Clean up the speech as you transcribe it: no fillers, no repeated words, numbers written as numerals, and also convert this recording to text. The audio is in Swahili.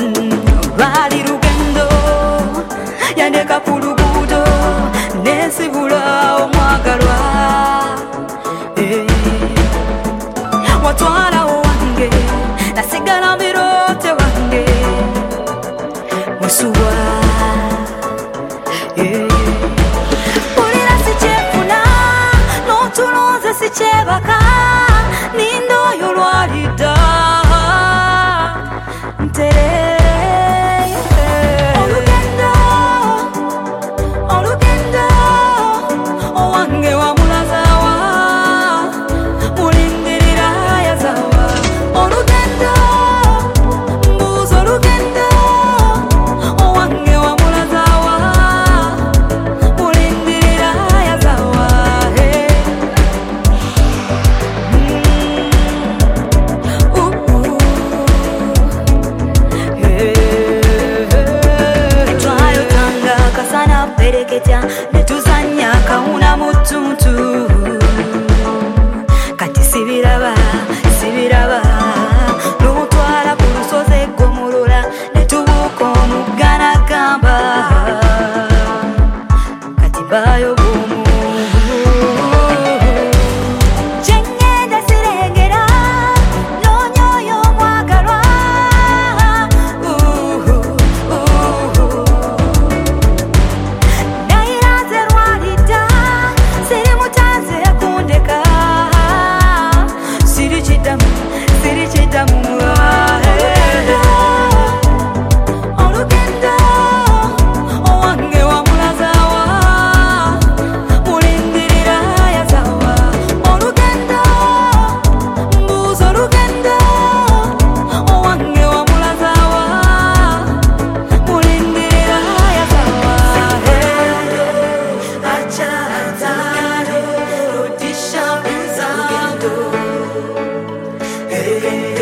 Lwali lugendo yandeka ku luguudo nesibula omwagalwa watwala wange nasigala mbirote wange musuwa pulira sikyefuna n'otuloze sikyebaka nindo oyo lwalidda netuzanya kauna mutuntu kati sibiraba n'otwala ku lusozi Gomolola netubuuka omugana gamba kati bayo bumu kyengenda sirengera noonya oyo omwagalwa Hey